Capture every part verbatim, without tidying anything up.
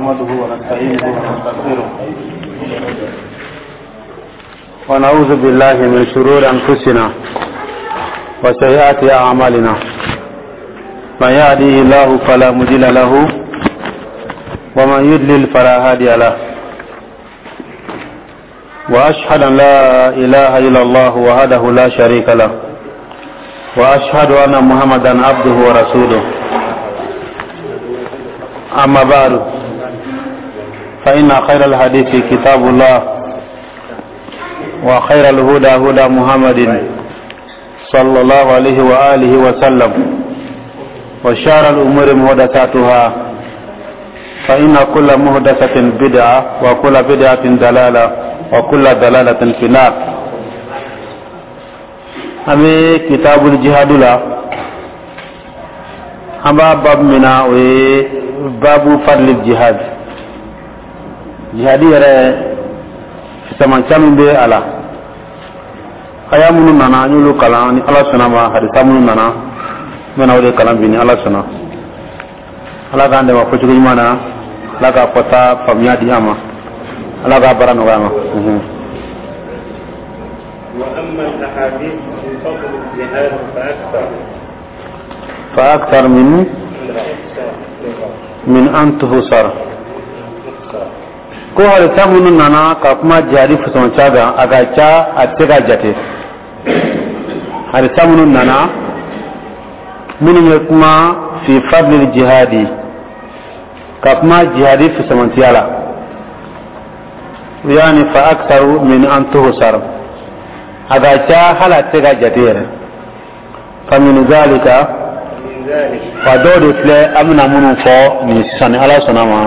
نحمده ونستعينه ونستغفره ونعوذ بالله من شرور أنفسنا وسيئات أعمالنا من يهده الله فلا مضل له ومن يضلل فلا هادي له وأشهد أن لا إله إلا الله وحده لا شريك له وأشهد أن محمدا عبده ورسوله أما بعد فإن خير الحديث كتاب الله وخير الهدى هدى محمد صلى الله عليه وآله وسلم وشار الأمور محدثاتها فإن كل محدثة بدعة وكل بدعة ضلالة وكل ضلالة في النار. أمي كتاب الجهاد لا أما باب منا وباب فضل الجهاد جهادي يرى سمان كامل به على أيامنا نانا نقول كلام الله سنا ما هذا كامل نانا من أول كلام بني الله سنا الله كان دم فجر mana الله كا peta famia diama الله كا barang orang وأما الأحاديث في فضل الجهاد فأكثر فأكثر من من أن تحصر ko har tamun nana ka kuma jari fuson caga aga ca atega jate har tamun nana min ne kuma fi fadl jihadi ka kuma jihadi fuson tiala yani fa aktharu min an tuhsar aga ca hala tega jate fa min zalika fa dawdi fle amna munun fo ni sani ala sonama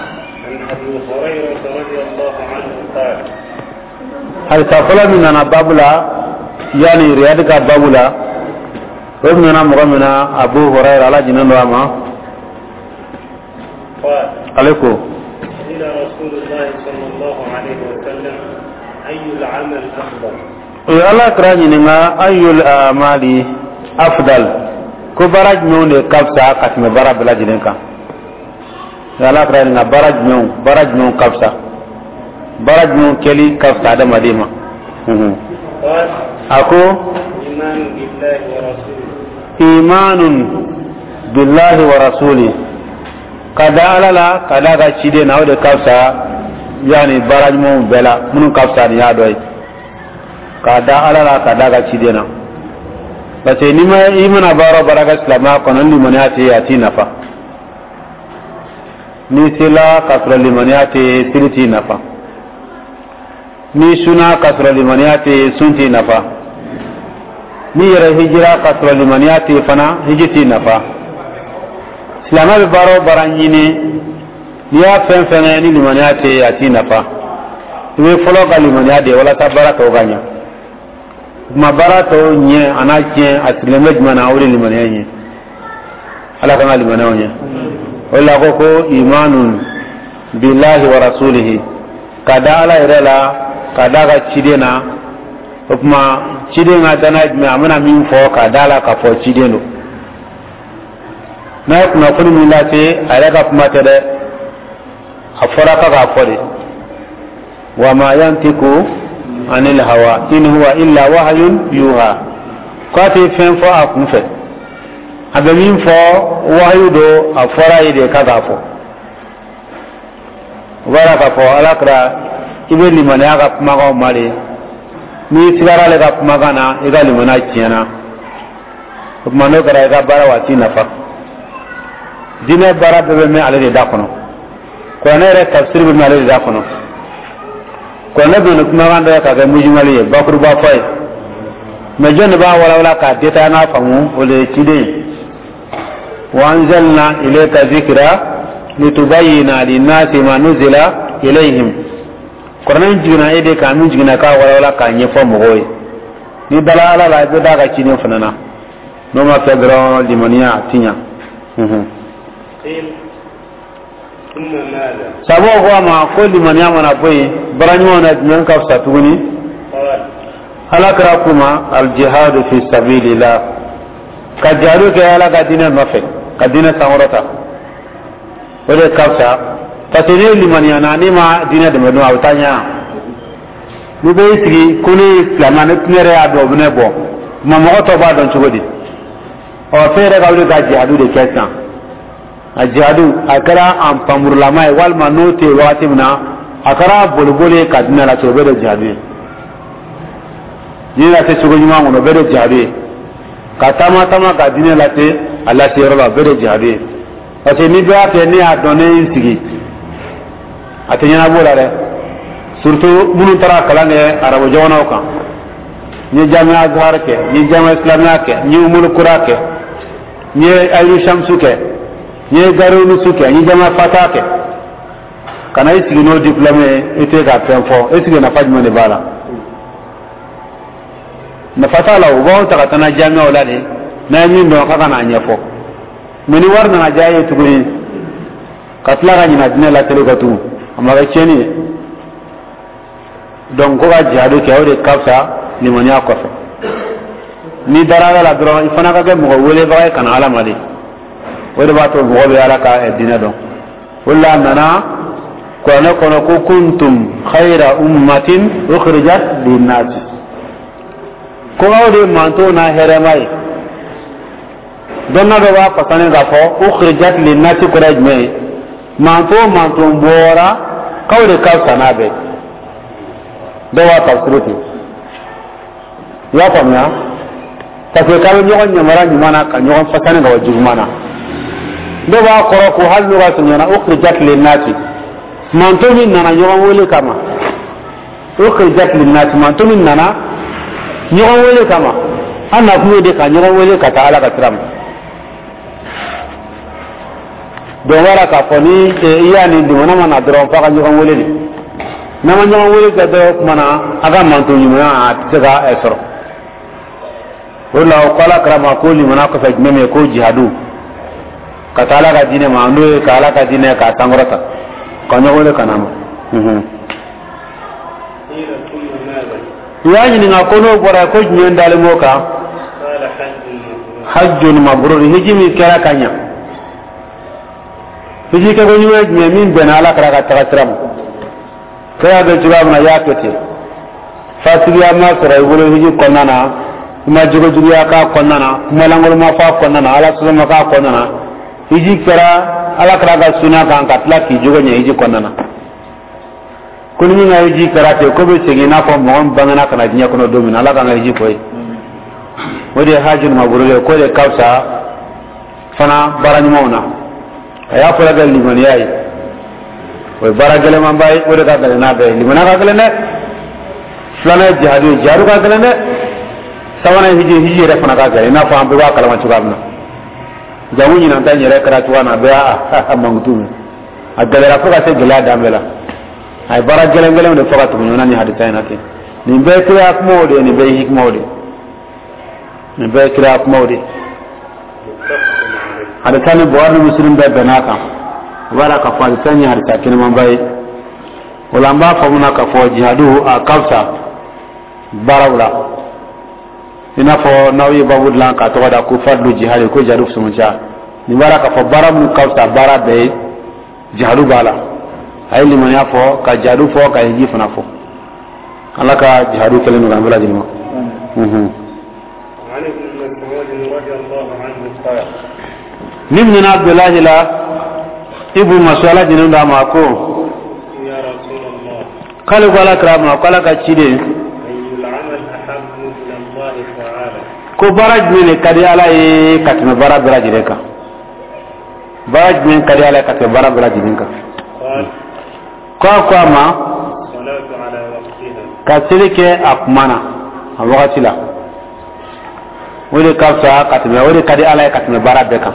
هل تقول من أنا بابلا يعني رياضك بابلا ومننا مغمنا أبو هريرة على جنان راما قال عليكم إلى رسول الله صلى الله عليه وسلم أي العمل أفضل الله كراني نما أي الأعمال أفضل كبرج نون كبسة قسم برا بلا جنكا الله كراني نما برج نون برج نون كبسة baraj mu keli kafta da madima ako imanun billahi wa rasuli imanun billahi wa rasuli kada alala kada ga chide na wode kafta yani baraj mu bela mun kafta ni adoi kada alala kada ga chide na bace ni ma imana baro baraga islama konon ni manati ati nafa ni sila kasra limaniyati siliti nafa ni suna kasra limaniyati sunti nafa ni yara hijira kasra limaniyati fana hijiti nafa silama be baro baranyini ni ya fen fen ni limaniyati ati nafa we folo ga limaniyade wala ta baraka oganya ma barato nye anache asileme jmana awre limaniyanye ala kana limaniyanye wala ko imanun billahi wa rasulihi kada ala irela kada ga cidena kuma cidenga dana me amana min fo kada la ka fo cideno na kuna kuni min lati ala ka kuma tede afara ka ga fode wa ma yantiku anil hawa in huwa illa wahyun yuha qati fen fo akun fe abe min fo wahyu do afara ide ka ga fo wala ka fo ala kra ibe limana ya ga maga mare ni sigara le ga maga na iga limana ciana kuma no gara ga bara wati nafa dine bara be me ale da kono ko ne re tafsir be me ale da kono ko ne be kuma wanda ka ga mujmali bakuru ba fai me jonne ba wala wala ka deta na famu ole cide wa anzalna ilayka dhikra litubayyana lin-nasi ma nuzila ilayhim Qur'an jina ede ka min jina ka wala wala ka nyefo mogoy ni bala ala la be daga chini fanana no ma pedro limania tinya mhm sabo ko ma ko limania mana boy baranyo na nyan ka satuni halakra kuma al jihad fi sabilillah ka jaru ke ala ka dina mafe ka dina samurata wala kafsa pasene limaniya na ni ma dina de meno awtanya ni be sigi kuni islamane tinere ado bne bo ma mo to ba don chugodi o fere ga wuli ga jihadu de kesa a jihadu akara am pamurlama e wal manote wati mna akara bolbole kadina la tobe de jihadu ni la te chugodi ma ngono be de jihadu ka tama tama ka dina la te Allah te roba be de jihadu parce que ni ba te ni adone sigi atenya bola re surtout munu tara kalange arabo jawna kan ni jamia azhar ke ni jamia islamia ke ni umul qura ke ni ayu shamsu ke ni garunu suke ni jamia fata ke kana isi no diplôme ete ga penfo esi na fajma ne bala na fata la ugo ta kana jamia wala de na min do ka kana nyefo meni warna na jaye tuguni katla ga ni na dina la tele gatu amaga cheni donc ko ga jihadu ke awde kafsa limaniya ko fa ni daraga la dro ifana ka ke mo wole ba kana ala mali wode ba to mo be ala ka e dina don wala nana ko na kono ko kuntum khayra ummatin ukhrijat lin-nas ko awde manto na here mai donna do wa patane ga fo ukhrijat lin-nas ko rajme manto manto bora kawde kafsa na be do wa tafsiruti ya famya parce que kaw ñogon ñamara ñumana ka ñogon fasane ga wajju mana do ba ko ko halu wa sunyana ukhrijat lin nasi man to min nana ñogon wole kama ukhrijat lin nasi man to min nana ñogon wole kama anna ko de ka ñogon wole ka ta ala ka tram do wala ka foni e iyani di mana mana dron fa ka ñogon wole ni nama ñogon wole ka do mana aga man to ñumana atega esro wala qala krama ko li mana ko fa meme ko jihadu katala ga dine ma ando kala ka dine ka tangorata ko nyole kanama mhm yani ni ngako no bora ko nyen dale moka hajjun mabrur hiji mi kala kanya hiji ka goni we min benala kara ka taratram kaya ga jawab na yakete fasiya ma sura ibulu hiji konana kuma jogo jogo aka konnana kuma langol ma fa konnana ala suma ka konnana hiji kara ala kara ga suna kan katla ki jogo nya hiji konnana kunni na hiji kara te ko be segi na ko mon bangana kana dinya kono domina ala kan hiji koy wode hajun mabrure ko de kausa fana barani mauna aya fara gal liman yayi o baragale man bay wode ka gal na be liman ka gal ne flana jihadu jaru ka gal ne sawana hiji hiji re fana ka gare na fa ambe wa kalama chugabna jawu ni nan tanye re kara chuana be a mangutu a galera ko ka se gela damela ay bara gele gele ne faka tu nyona ni hadisa ina ke ni be kira ko mode ni be hikma mode ni be kira ko mode hadisa ni boar muslim be benaka wala ka fa tanye hadisa kin man bay wala mba fa muna ka fo jihadu a kafsa barawla ina fo nawi babud lan ka to da ku fardu jihad ko jaru sumunja ni bara ka fo baram kawta bara be jihadu bala ay liman ya fo ka jaru fo ka yi fana fo ala ka jihadu kelen ngam bala jima mhm ali ibn mas'ud radiyallahu anhu qala nimna abdullah la ibn mas'ud jinu da ma ko ya rasulullah kala wala krama kala ka chide ko baraj mene kadi ala e katme bara baraj reka baraj men kadi ala katme bara baraj dinka ko ko ma salatu ala waqtiha kasilike akmana awati la wole kafsa katme wole kadi ala katme bara beka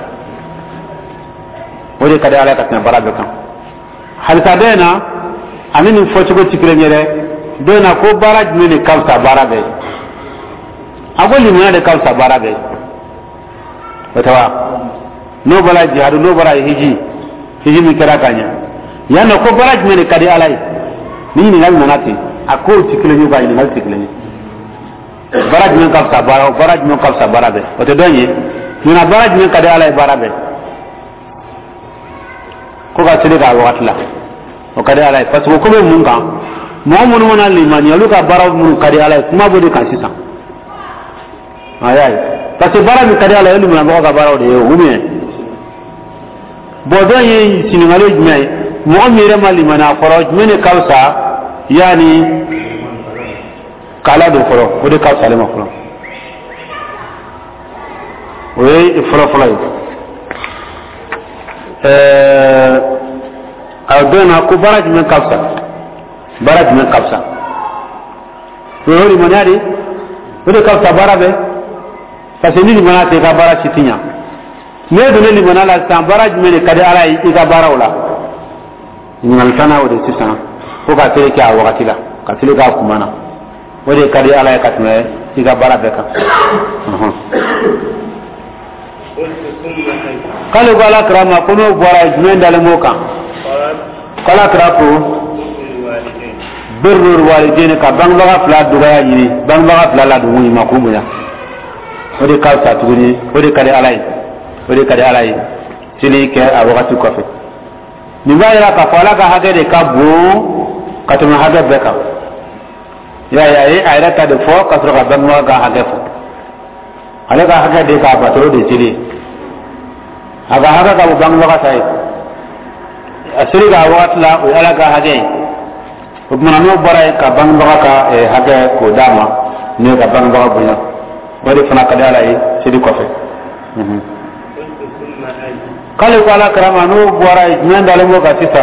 wole kadi ala katme bara beka hal sadena anini fochugo tikrenyere dena ko baraj mene kafsa bara be agoli mena de kawsa barabe watawa no bala jihadu no bara hiji hiji mi kara kanya yana ko baraj mene kadi alai ni ni ngal manati ako tikile ni ba ni ngal tikile ni baraj men kawsa bara baraj men kawsa barabe wato donye ni na baraj men kadi alai barabe ko ga tele ga watla o kadi ala parce que ko be mun kan mo mun wona limani alu ka bara mun kadi ala kuma bodi kan sisan ayay parce que bara mi kadi ala elu mun ba ka bara de o bien bodo yi siningalo jmai mo mere mali mana khoro mene kausa yani kala do khoro o de kausa le ma khoro oui khoro khoro euh adona ko baraj men kausa baraj men kausa yori monari o de kausa barabe parce que ni mana te ka bara chitinya ne do ne limana la tan baraj men kadi ala yi ka bara wala ngal tana o de sisan ko ka tere ki a wakati la ka tere ka kumana o de kadi ala ya katme yi ka bara be ka kale ko ala krama ko no baraj men dal mo kan kala krako birrul walidain ka bangbaga fla dugaya yini bangbaga fla la dugu ma ko muya o de ka sa tuguni o de kadi ala yi o de kadi ala yi sili ke a wakati ko fe ni bayira ka fala ka hage de ka bu ka tuma hage beka ya ya yi ayra ta de fo ka tro ka banwa ga hage fo ale ka hage de ka patro de sili aga haga ka banwa ka sai asiri ga watla o ala ka hage o mana no bara ka banwa ka e hage ko dama ne ka banwa bunya wadi fana ka dala yi sili ko fe mhm kale ko ala karama no bora men dale mo ka sita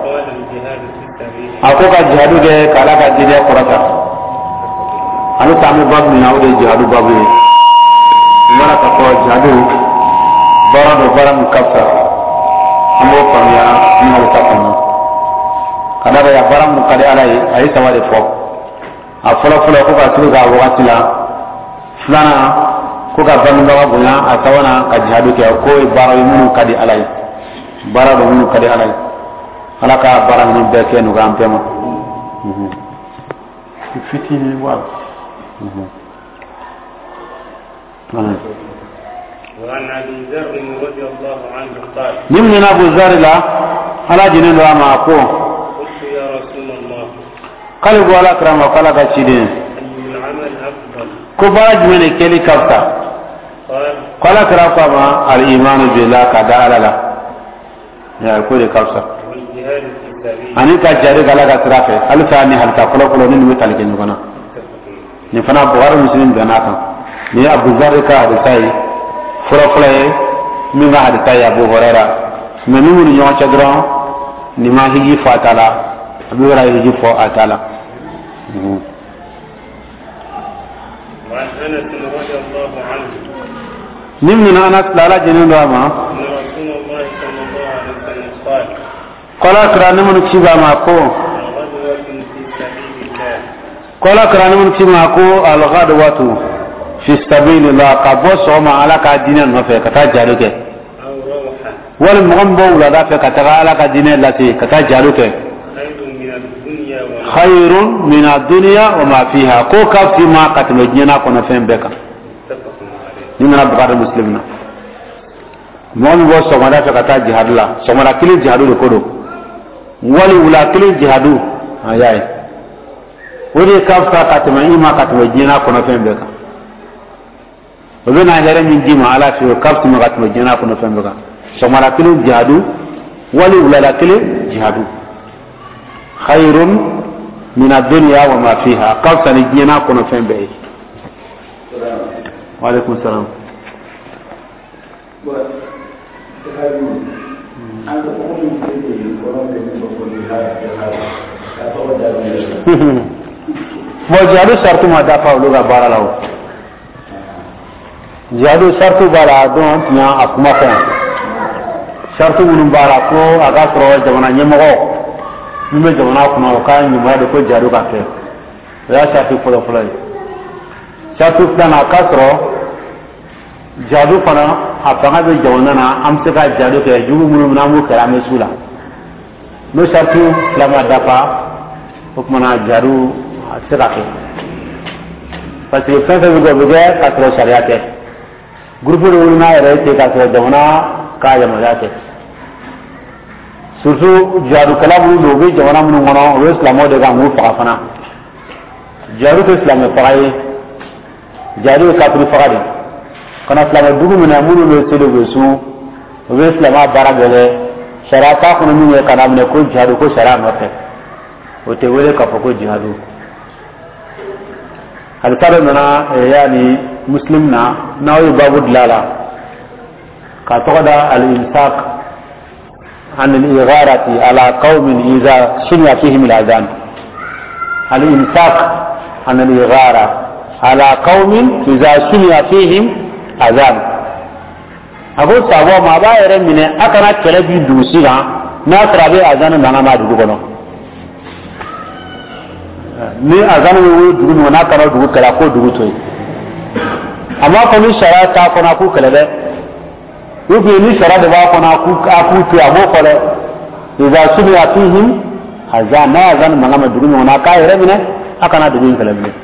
ako ka jihadu de kala ka jide korata anu tamu babu na o de jihadu babu mara ka ko jihadu bara do bara mu kafsa amo pamya no ta pamya kada ya bara mu kade ala yi ayi sawade fo a fola fola ko ka tuga wakati la fulana ko ka banu baga bunya atawana ka jihadu ke ko bara yunu kadi alai bara do yunu kadi alai alaka bara ni be ke no gam pema mhm fitini wa mhm ana wa an abi zar radiyallahu anhu qala nimna abu zar la ala jinin do ama ko ya rasulullah qala wala krama qala ka chidin ko bara jumene keli kafta qala karafa ma al iman billah kada alala ya ko de kafsa ani ka jare gala ga trafe alfa ni halta kolo kolo ni mi talke ni kona ni fana buhari muslim da naka ni abu zar ka da sai fura fura mi ma da sai abu huraira me ni mun yo cha dron ni ma hiji fatala abu huraira hiji fo atala وعن أنس رضي الله عنه من أنس لا لا جنون راما أن رسول الله صلى الله عليه وسلم قال قال أكران من كشبا ماكو الغدوة في سبيل الله قال أكران من كشبا ماكو الغدوة في سبيل الله قبوس وما على كدين النفع كتاجالك أو روحا والمغنبو لا دافع كتغالك دين التي كتاجالك خير من الدنيا وما فيها كو كفتي ما قتل جنا كنا فين بك نينا بقار المسلمين مون بو سمرا فكتا جهاد لا سمرا كل جهاد كودو ولي ولا كل جهاد اياي ودي كفتا قتل ما قتل جنا كنا فين بك وبنا غير من دي ما على في كفتي ما قتل جنا كنا فين بك سمرا كل جهاد ولي ولا كل جهاد خير من الدنيا وما فيها قصة نجينا كنا فين بأي وعليكم السلام وجادو سرطو ما دافع لغا بارا لاو جادو سرطو بارا دون تنا اقما فين سرطو منو بارا كو اغا سروا جوانا نمغو nime jamana kuna ka nyuma de ko jaru ka ke ya shafi folo folo shafi plana kasro jadu fana apanga be jawana na am se ka jadu ke jugu mun na mu kara me sula no shafi lama dafa hukmana jaru se ka ke parce que ça veut dire que kasro sharia ke groupe de ulama re te kasro jawana ka jamana ke surtout jihadu kalabu do be jamana mun ngono o islamo de ga mu fa fana jihadu ko islam fa yi jihadu ka pri fa de kana islam dugu mun amunu le sedo be su o islama baragale sharata ko mun ne kana mun ko jihadu ko shara mate o te wele ka fa ko jihadu hal tara nana yani muslimna nawi babu dilala ka to da al insaq عن الإغارة على قوم إذا سمع فيهم الأذان الإمساك عن الإغارة على قوم إذا سمع فيهم أذان أقول سابوا ما باير من أكنا كلبي دوسيها ناصر أبي أذان نعم ما دوغنا ni أذان ويقول دوغنا ناكنا دوغ كلا كو دوغ توي أما كوني شرع تا كنا كو كلا وفي ني شرع دبا كنا كو أكو توي أبو كلا إذا سمع فيهم أذان نا أذان ما نعم دوغنا ناكاير من أكنا دوغ كلا بيه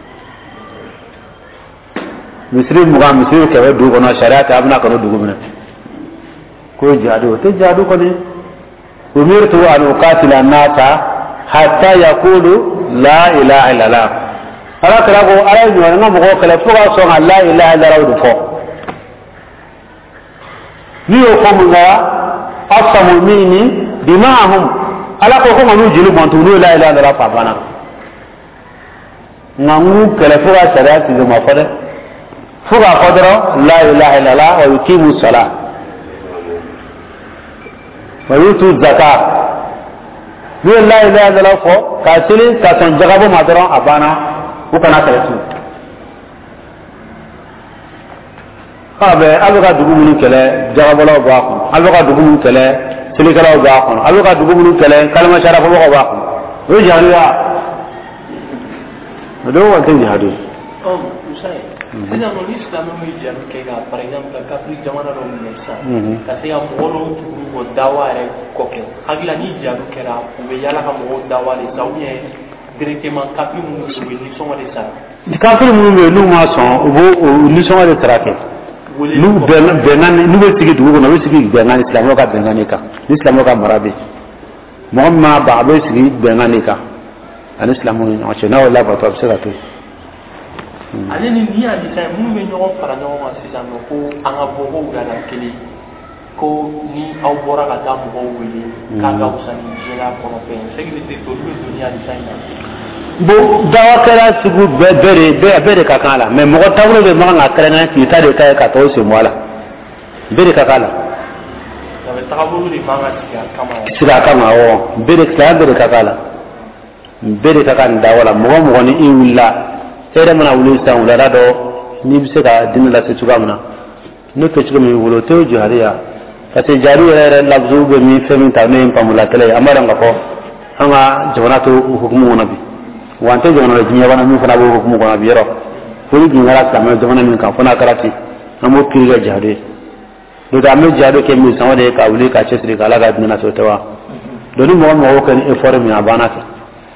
misri muga misri ke du gono shariat abna kono dugu mena ko jadu te jadu ko ni umirtu an uqatila an-nasa hatta yaqulu la ilaha illa allah ala kala go ala ni wona mo ko kala fuga so la ilaha illa allah ko ni o ko muga asamu mini dimahum ala ko ko nganu jilu bantu la ilaha illa allah fa bana ngamu kala fuga shariat ni ma fada fuga qadra la ilaha illallah wa yuqimu salat wa yutu zakat bi la ilaha illallah ko kasili ka son jagabo madron abana ko kana kaletu abe aluga dugu mun kele jagabo law ba ko aluga dugu mun kele sili kala ba ko aluga dugu mun kele kalma sharafa ba ba ko o jariya do wa tin hadu oh usai sina no islam no media ke ga par exemple ka pri jamana ro ni sa ka se am wolo tu go daware ko ke agla ni ja ro kera u be yala ka mo dawale sa u ye directement ka pri mu so ni so ma de sa ka pri mu be lu ma so bo ni so ma de trake lu ben benan ni be tigi du go no be tigi benan islam ka benan ka islam ka marabi muhamma ba be tigi benan ka an islam ni o che na wala ba to absira to ale ni ni a disa mun be ɲɔgɔn fara ɲɔgɔn kan sisan nɔ ko an ka bɔ ko wulada kelen ko ni aw bɔra ka taa mɔgɔw wele k'a ka wusa ni diɲɛla kɔnɔ fɛn sécurité to olu bɛ don ni a disa in na. bon dawa kɛra sugu bɛɛ bɛɛ de bɛɛ bɛɛ de ka kan a la mais mɔgɔ taabolo bɛ man ka kɛrɛnkɛrɛn k'i ta de ka ye ka tɔw sen bɔ a la bɛɛ de ka kan a la. taabolo de man ka sigi a kama. sigi a kama awɔ bɛɛ de silamɛ bɛɛ de ka kan a la bɛɛ de ka kan nin dawa la mɔgɔ mɔgɔ ni i wulila. ere mana wuli san wulada dɔ ni bɛ se ka dimi lase cogoya min na ne kɛ cogo min wolo tɛ o jihadiya parce que jihadi yɛrɛ yɛrɛ labuzu bɛ min fɛn min ta ne ye npamula kɛlɛ ye an b'a dɔn ka fɔ an ka jamana to hukumu kɔnɔ bi wa an tɛ jamana la diɲɛ kɔnɔ min fana bɛ hukumu kɔnɔ bi yɔrɔ foli jiginra silamɛ jamana min kan fo n'a kɛra ten an b'o kiri kɛ jihadi ye n'o tɛ an bɛ jihadi kɛ min san o de ye ka wuli ka cɛsiri ka ala ka dimi lase o tɛ wa donc ni mɔgɔ mɔgɔw kɛ ni effort min a banna kɛ.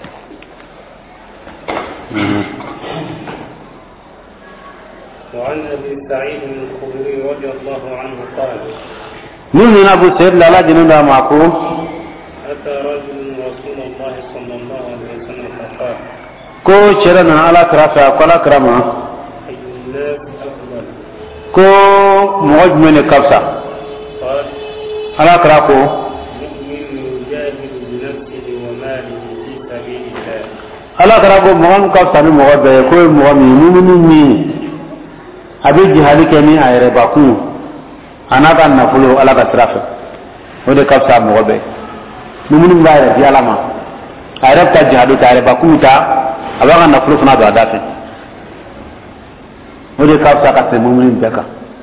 وعن ابي سعيد الخدري رضي الله عنه قال من ابو سعيد لا جنون معكم اتى رجل رسول الله صلى الله عليه وسلم فقال كو شرنا على كرافه ولا كرما اي الناس افضل كو مجمن كبسا قال على كراكو مؤمن يجاهد بنفسه وماله في سبيل الله على كراكو مؤمن كبسا ni mo be ko mo mi mu'minin ni abi jihadi keni ayre baku anaka nafulo ala ka trafe o de kapsa mo be mu'minin ba ya yalama ayre ta jihadu ta ayre baku ta abaga nafulo fana do adafe o de kapsa ka se mu'minin beka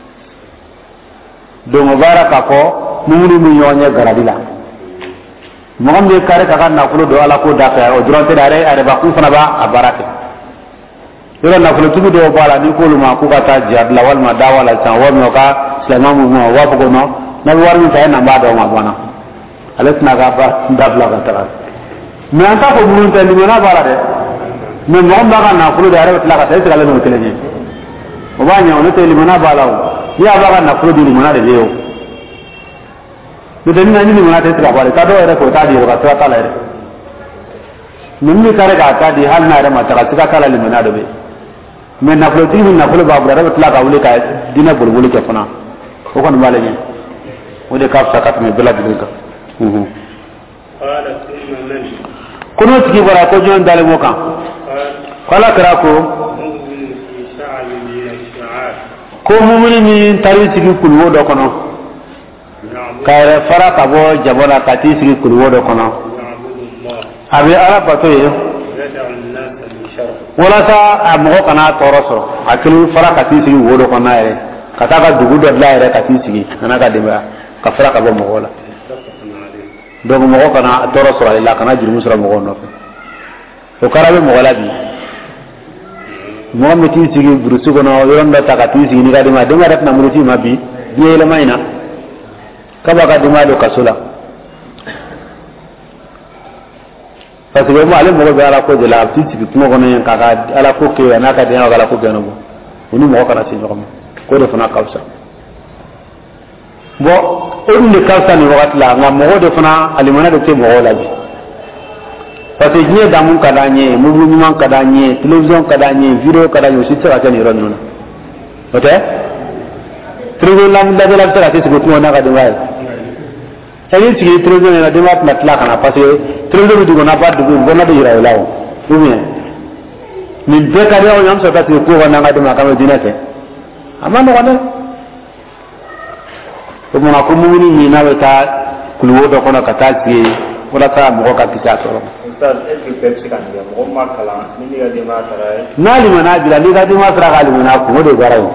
do mubaraka ko mu'minin mi nyonya garadila mo be kare ka nafulo do ala ko dafe o dronte dare ayre baku fana ba abarake ira na fulo tugu do bala ni ko luma ku kata jihad la wal ma dawala tan wa mi ka sulaiman mu wa ko no na war mi tay na ba do ma bana alasna ga ba dabla ga tara me anta ko mun tan ni na bala de me mo ba ga na fulo da ra la ka tay sala no tele ni o ba nya on te li mana bala o ya ba ga na fulo di mana de leo ni na ni mana te tra bare ta do era ko ta di ga tra kala ere nimmi kare ga ta di hal na era mata ga ta kala limana do be men na floti ni na flo babura ra tla ga wule ka dina bulbul ke fana ko kon male ni o de ka sakat me bela bi ka mhm qala thumma man kono tigi bara ko jon dale mo kan kala kara ko ko mumuni ni tari tigi kulwo do kono kayre fara ka bo jabona ka ti tigi kulwo do kono abi ala pato ye wala sa amogo kana toroso akilu fara ka ti tigi wodo kono ere kata ka dugu do la ere ka ti tigi ana ka dimba ka fara ka bo mo wala donc mo kana toroso ala kana jiru musra mo no o karabe mo wala bi mo mi ti sigi burusu gono yoronda takati sigi ni ga dima dima rat na muruti mabi biye la maina kaba ga dima do kasula parce que mo ale mo ga ala ko de la ti sigi mo gono yan ka ala ko ke na ka de na ala ko gano mo uni mo kana si nyoko ko do fana kausa bo on ni kausa ni wakati la ngam mo do fana alimana do te mo wala bi parce que nié damun kadanye mouvement kadanye télévision kadanye vidéo kadanye aussi ça va tenir non ok télévision la la de la tara c'est que tout on a ka dewa ça dit que télévision la dewa matla kana parce que télévision du gona pas du gona de ira lawo ou bien ni de ka de on yam ça parce que ko on a ka dewa ka medina ke amana wala ko mo na ko mo ni na weta kulwo do kono ka ta ci wala ta mo ka ta so nali mana bila ni ga di masra gali mana ko do garawo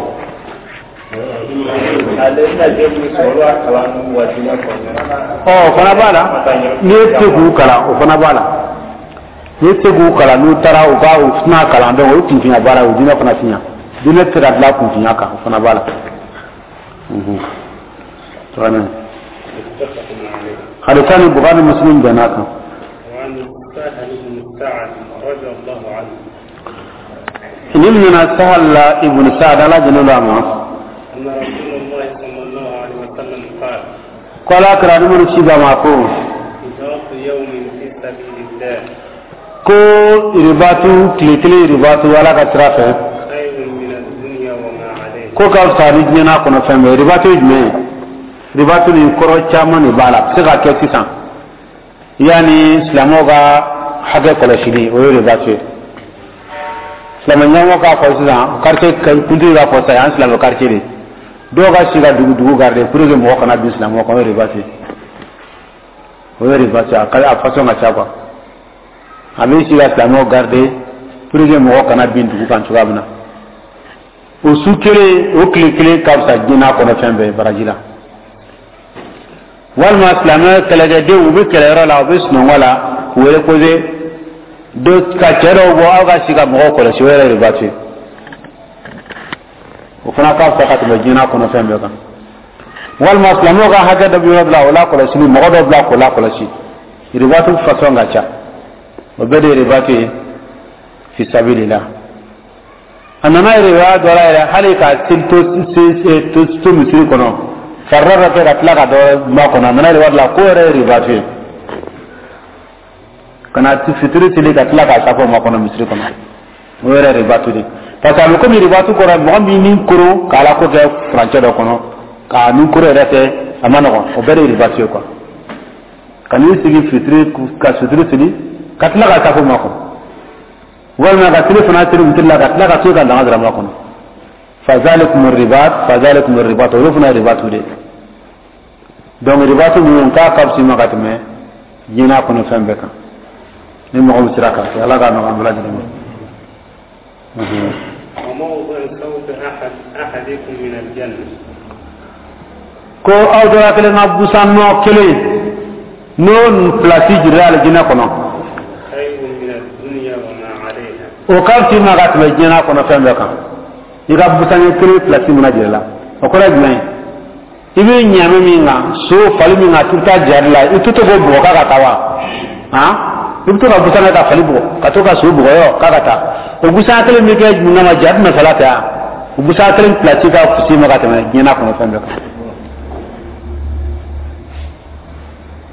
oh fana bala ni te ku kala o fana bala ni te ku kala nu tara o ga o fna kala ndo o tin fina bara o dina fana tinya dina tira bla ku tinya ka o fana bala mhm to ana hadithani bukhari muslim banaka سهل بن سعد رضي الله عنه إننا سهل ابن سعد لا جنولا ما أن رسول الله صلى الله عليه وسلم قال قال أكرا نمر شبا معكو إضاف يوم في سبيل الله كو رباتو كليكلي رباتو ولا كترافة خير من الدنيا وما عليه كو كاو ساري جنا كنا فهم رباتو جمع رباتو لنكرو چامن بالا سيغا كيسيسان yani islamo ga hage kolashidi o yore batwe islamanyango ka ko sida quartier kunti ga ko sa yan islamo quartier de do ga siga dugu dugu garde pour que mo kana bi islamo ko yore batwe o yore batwe akala façon ga chaba abi siga islamo garde pour que mo kana bi dugu kan chuga bana o sukere o klikle ka sa dina ko na fembe barajila walma islama kala de ubi kala ra la bis no wala wele ko de do ka chero bo aga siga mo ko la siwere ribati o fana ka fa ka majina ko no fembe kan walma islama ga haga da bi wala wala ko la sini mo do bla ko la ko la si ribatu façon ga cha o be de ribati fi sabilillah anana riwaya dola ila halika sinto to to misri kono farrara ke ratla ka do ma kona nana ri wadla ko re ri bafi kana ti fitri tili ka tla ka safo ma kona misri kona o re ri batu di pasa ko mi ri batu ko ra mo mi ni kuro kala ko ke franche do kono ka ni kuro rete amana ko o bere ri batu ko kan ni sigi fitri ka fitri tili ka tla ka safo ma ko wala ka tili fana tili mutilla ka tla ka to ka ndanga ma kono فذلكم الرباط فذلكم الرباط ورفنا الرباط ودي donc الرباط من ka kabsi magat me jina ko no fembe kan ni mo ko siraka ala ga no amla jina وموضع صوت أحد أحدكم من الجنة ko awdara kele na busan no kele non plasi jiral jina ko no خير من الدنيا وما عليها o kabsi magat me jina ko no fembe kan iga busane kele plasi muna jirala o ko la jina ibe nyame minga so fali minga tuta jarla ituto go bo ka tawa ha ituto ka busana ka fali bo ka to ka so bo yo ka ta o busana kele mi ke munna ma jad na salata o busana kele plasi ka fusi ma ka ta nyina ko fambe ka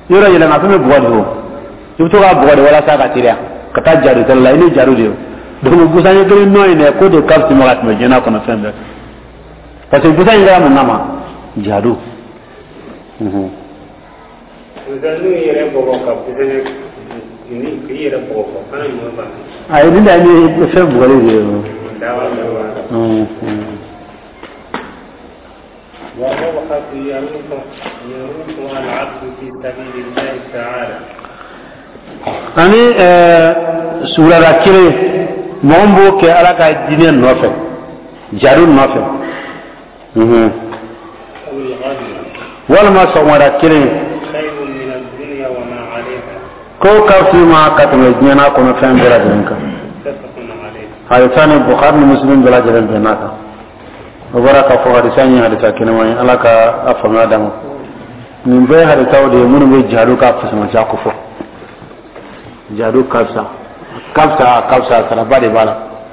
yoro yela na feme bugadi ho yuto ga bugadi wala sa ka tira kata jaru talla ini jaru dio do mu busanya gele noy ne ko de kapti magat me jena ko na fembe parce que busanya ga mun nama jaru mhm Uzanu yere bogo kapti ne ini yere bogo kana mo ba ay ni da ni fe bugadi dio dawa dawa mhm وهو خط يروح يروح العبد في سبيل الله تعالى. أني سورة راكيري مامبو كي على كايدين نوفل جارون نوفل. ولا ما سوى راكيري. خير من الدنيا وما عليها. كو كافي ما كتم الدنيا كنا فهم بلا جنكا. متفق عليه. هذا ثاني البخاري ومسلم بلا جنك بيناتا. وبارك في حديثاني حديثا كنواني على كا أفهم آدم من بين حديثا ودي من بين جهادو كافس ما جاكفو جهادو كافسا كافسا كافسا سربادي بالا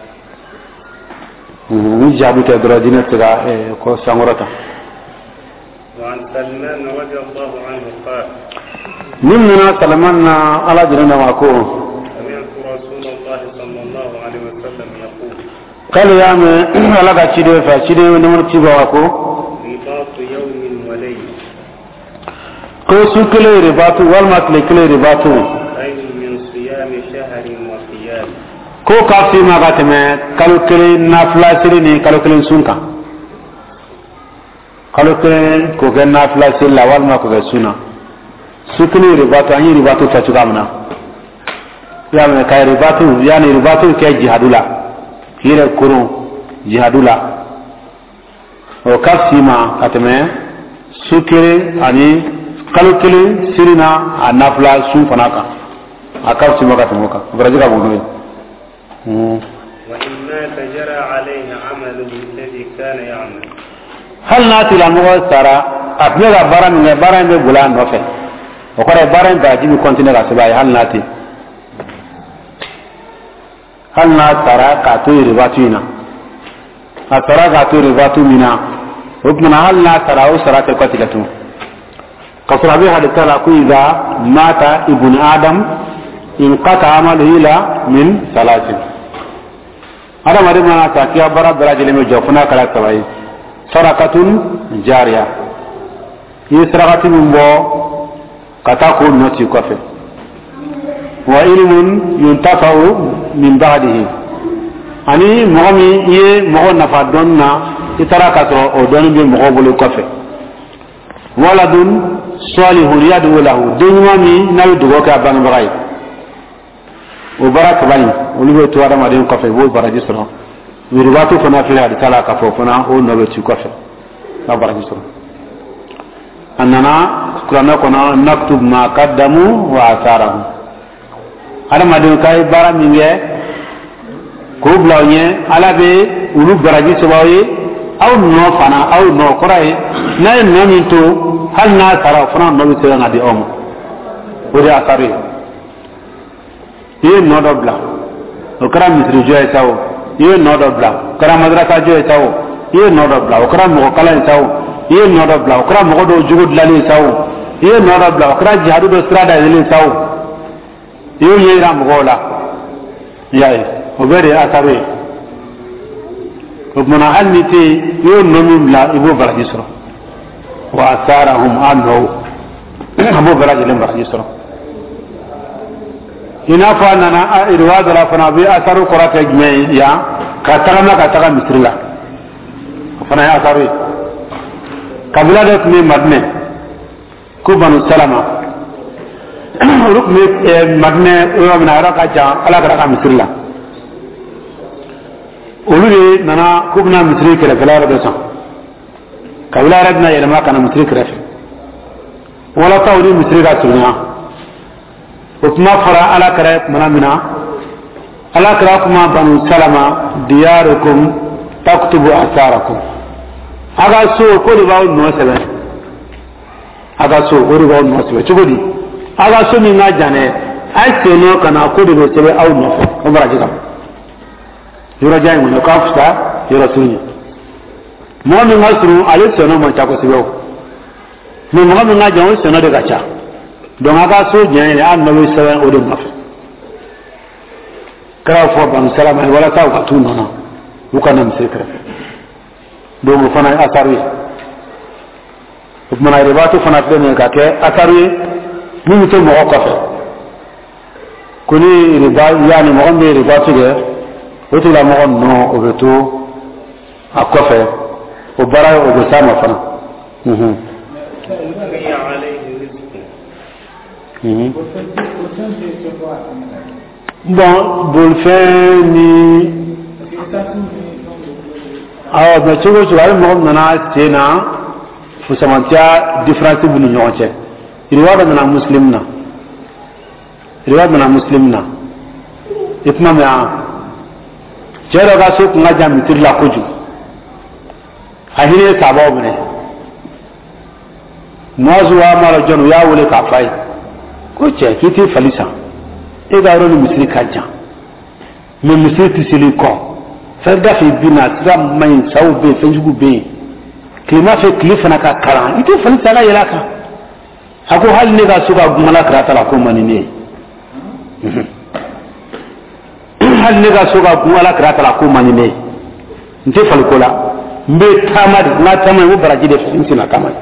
من جهادو تدرجين ترى كو سامورتا وعن سلمان رضي الله عنه قال نمنا سلمان على جننا ماكو سمعت رسول الله صلى الله عليه وسلم يقول قال يا من على كشيدو فشيدو نمر تيبا وكو رباط يوم وليل كو سكلي رباط والمات لكلي رباط خير من صيام شهر وقيام كو كافي ما غاتمه كالو كلي نافلا سيرني كالو كلي سونكا كالو كلي كو كن نافلا سيلا والما كو سونا سكلي رباط اني رباط تشغامنا يا من كاي رباط يعني رباط كاي جهادولا hire kuru jihadula o kafsima atame sukire ani kalukile sirina anafla sunfanaka akafsima katamoka barajiga budu mm wa inna tajara alayhi amalu alladhi kana ya'mal hal nati la mo sara abnega baran ne baran be bulan nofe o kore baran ba jibi continue ga sabai hal nati hal na tara ka to ribatu ina a tara ka to ribatu mina hukmuna hal na tara o sarata qatilatu kasra bi hal tala ku idha mata ibn adam in qata amalu ila min salatin ada mari mana ta kiya bara darajile me jofuna kala tawai sarakatun jariya yi sarakatun mbo kata ko noti kofe wa ilmun yuntafa'u min ba'dihi ani mogami ye mogo nafa donna itara ka to o doni be mogo bulu kofe waladun salihun yadu lahu dunya mi nawi dugo ka bang bagai o baraka bani olu be to ada ma den kofe bo baraji soro wirwatu fana fi hadi tala ka fo fana o no be ci kofe ka baraji soro annana kurana kona naktub ma qaddamu wa atharahum ada madin kay bara minge ko blawnye ala be ulu baraji sabawi aw no fana aw no koray na no minto hal na tara fana no bi tera ngadi om odi asari ye no do bla o kara misri joy taw ye no do bla kara madrasa joy taw ye no do bla o kara mo kala taw ye no do bla o kara mo do jugud lali taw ye no do bla o kara jihadu do strada lali taw yo yera mgola yae obere asabe obmana halniti yo nomim la ibo barajisro wa asarahum anhu abo barajilem barajisro ina fa nana irwad la fana bi asaru qurata jme ya katama kataka misrila fana ya asaru kabila de mi madne ku banu salama rukme madne o mina raka ja ala ka misrila ulule nana kubna misri kala kala da san kabila radna ila ma kana misri kala wala tawli misri ga tunya ukma fara ala kara mana mina ala kara kuma banu salama diyarukum taktubu asarakum aga so ko do bawo no sebe aga so ko do bawo no sebe chugodi aga so mi nga jane ay seno kana ko do sebe aw no ko baraji kam yoro jay mo ko afta yoro sunni mo mi ngasru ale seno mo ta ko sebe mo mo mi nga jawo seno de gacha donc aga so jani an no seven o de mafa kara fo ban salama wala taw ka tu nona u kana msekra donc fana asari mana ribatu fana tene ka ke asari ni to mo ko fa kuni riba yani mo ngi ribatu ge o to la mo no o beto akofe o bara o do sama fana mhm mhm bon bol fe ni aw ba chugo chugo mo nana tena fu samantia difference bu ñu ñoce riwada na muslimna riwada na muslimna itma ma jero ga su nga jam tir la ko ju ahire sababu ne mozu wa mara jonu ya wule ka fai ko ce kiti falisa e ga ro ni musli kanja me musli tisili ko fa da fi bina zam mai saube fanjugu be klima fe klifana ka karan ite falisa la yelaka ako hal ne ga suka gumala karata la ko mani ne hal ne ga suka gumala karata la ko mani ne nte falkola mbe tamad na tamay wo baraji de finsi na kamay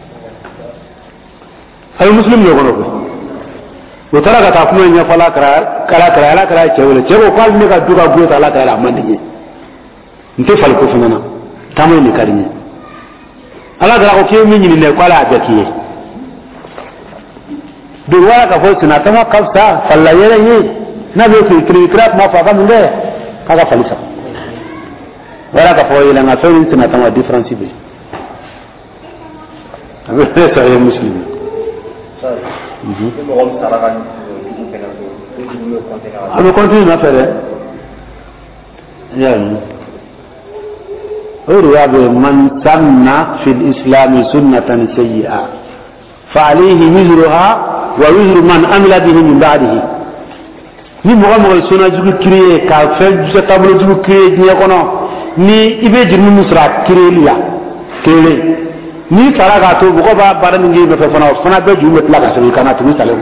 ay muslim ne gono ko wo tara ga ta kuma nya fala kara kala kala la kara chewle chewo kwal ne ga duga buta la kala mandi ne nte falko finana tamay ni karinye ala ga ko ke min ni ne kwala abakiye do wala ka fo sina tama kafsa falla yere yi na be ko tri krat ma fa kam nde kaga falisa wala ka fo yela nga so ni sina tama difference bi abe sa ye muslim mhm ko mo sala kan abe continue na fere ya أروى من سن في الإسلام سنة سيئة فعليه وزرها ووزر من عمل به من بعده ni mo mo sona jugu créer ka fel ju tableau jugu créer ni kono ni ibe jimu musra créer liya créer ni sara ga to ko ba bara ni be fana fana be jumu la ka sabi kana tu salema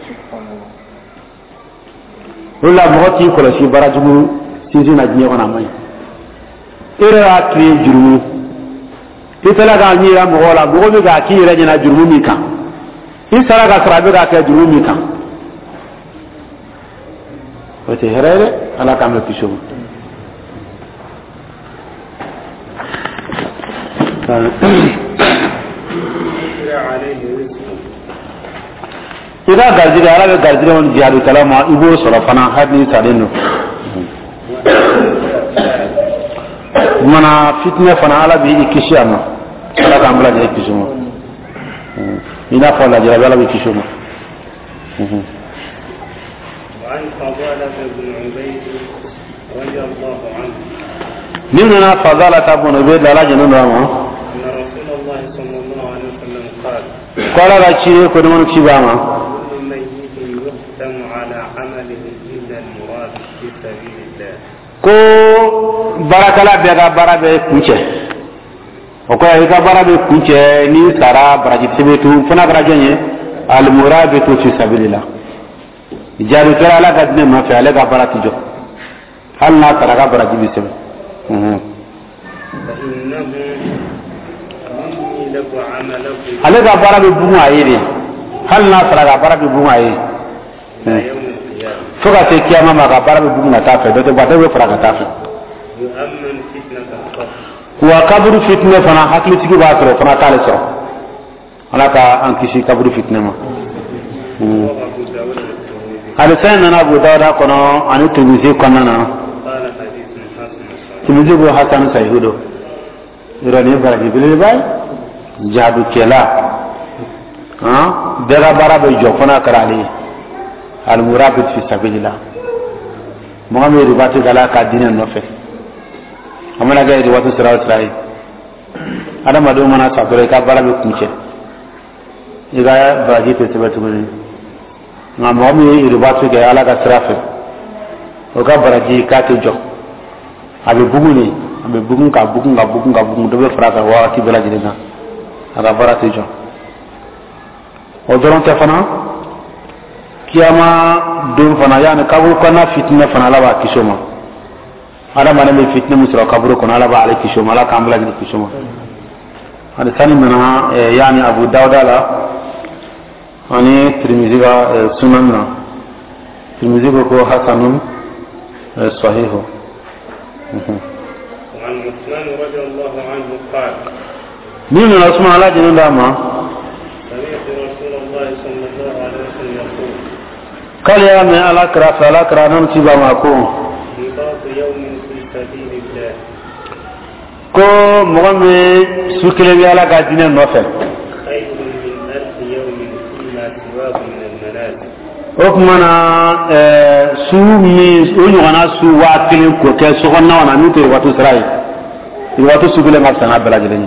wala mo ti ko la si bara jugu si si na ni kono mai era tri jurmu itala ga ni ya mo wala mo be ga ki re na jurmu mi kan isara ga sara be ga ka jurmu mi kan wote herere ala kam pisho ida garjire ala be garjire on jihadu kalama ibo soro fana hadni sadeno mana fitna fana ala bi ikishama ala kam bla je kishuma ina fa la jira ala bi kishuma وعن فضالة بن عبيد رضي الله عنه نمنا فضالة بن عبيد لا جنون راما أن رسول الله صلى الله عليه وسلم قال قال رأيشي كدمون كباما كل ميت يختم على عمله إلا المراد في سبيل الله ko barakala bega barabe kunche oko ika barabe kunche ni sara baraji tibetu funa barajenye al murabatu fi sabilillah jaru kala la gadne ma fa ala ga barati jo hal na tara ga baraji bi sem mhm ala ga barabe bumu ayire hal na tara ga barabe bumu ayire foga te kiyama ma ga barabe bumu na tafe do te bade we fara ga tafe يؤمن فتنة القبر وقبر فتنة فنا حقل تيجي باسرو فنا قال سرو أنا كا أنكشي قبر فتنة ما هذا سين أنا أبو داود كنا أنا تمزي كنا نا قال حديث حسن تمزي بو حسن سيهودو إيراني برادي بلي باي جادو كلا ها دعا برا بيجو فنا كرالي المرابط في سبيل الله مغامي رباطي كلا كدين النفس amana ga idi wato siraw sirai ada madu mana sabure ka bala be kunche iga baji te sebatu ni ngamo mi iribatu ga ala ga sirafe o ga baraji ka te jo abi bugu ni abi bugu ka bugu ga bugu ga bugu do be fraka wa ti bela jina aga barate jo o doron te fana kiyama dum fana yani kaburu kana fitna fana la ba kishoma ala mane me fitna musra kaburu kana la ba ala kishoma ala kamla ni kishoma hada sani mana yani abu dawud ala ani tirmidhi ga sunan na tirmidhi ko hasanun sahihu وعن عثمان رضي الله عنه قال من رسول الله جل وعلا سمعت رسول الله صلى الله عليه وسلم يقول قال يا من على كرا فلا كرا نمتبا ماكو رباط يوم في سبيل الله كو مغمي سوكلي بيالا قادين النوفل خير من ألف يوم فيما سواه من المنازل okmana su mi o nyona su wa kelen ko ke so gonna wana mi to watu srai watu su bele ngap sana bela jelen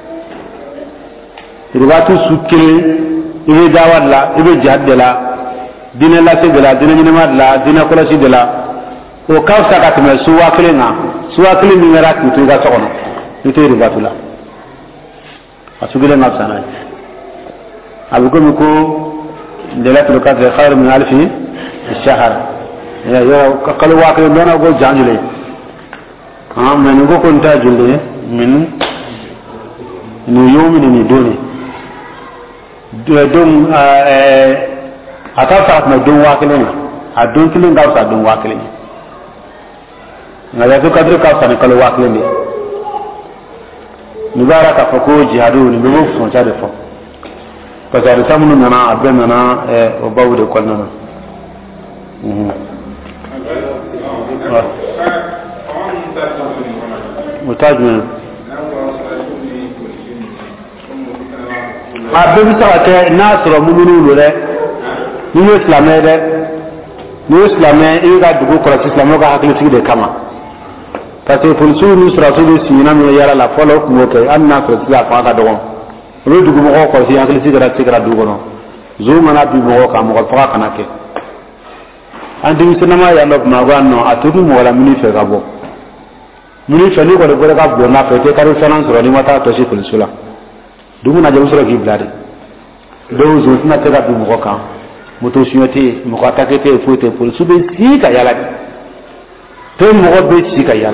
watu su kelen ibe dawalla ibe jaddela dina la se bela dina ni ma la dina ko la si bela o ka sa ka tme su wa kelen na su wa kelen ni mera ki to ga so gonna ni to watu la asu bele ngap sana abu ko mi ko ليلة القدر خير من ألف الشهر يا يا قالوا واقع دونا أقول جانجلي آه من نقول كنت جلي من نيوم من ندوني دوم أتفرق ما دوم واقعين أدون كلين قاوس أدون واقعين نجاز القدر قاوس أنا قالوا واقعين نبارك فكوا جهادون نبوف سونشارفو parce que ça nous nana aben nana e o bawu de kon nana mhm mutajmin abe bi sa ke nasro muminu lo re ni islamé de ni islamé e ga dugo ko islamé ga hakli tigi de kama parce que pour suru rasul sina mi yara la folo ko ke an nasro ya fa ga dogon ru dugu mo ko si angli sigara sigara dugo no zo mana bi mo ka mo ko kana ke andi sinama ya lob ma gwanno atudu mo wala mini fe gabo mini fe ni ko de gore ka bo na fe te karu finance ro ni mata to si kulisula dugu na jamu sura ki blade do zo na te ga bi mo ka moto siyote mo ka ta ke te fote pour sube si ka yala te mo ko be si ka yala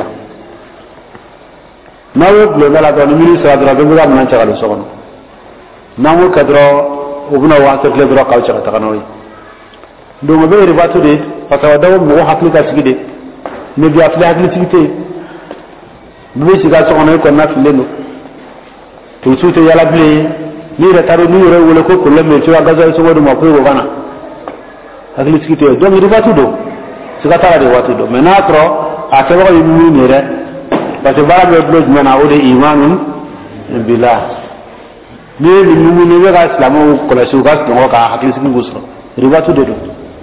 na wo blo na la do ni mini sura do do ga mo na cha ga so kono namu kadro ubuna wa ta kadro ka cha ta kanoi do mo be ribatu de fata dawo mo hakli ka sigide ne bi afli hakli sigite be siga so kono ko na fileno to sute yala ble ni ra taro ni re wala ko ko lemme ci wa gaza so wodo mo ko go bana hakli sigite do mi ribatu do siga tara de watu do menatro a tawo yimi ni re parce que bara be blog mena o de imanun billah ni ni mu ni ga islamu ko la su gas no ka hakili sigi gusro riba tu dedo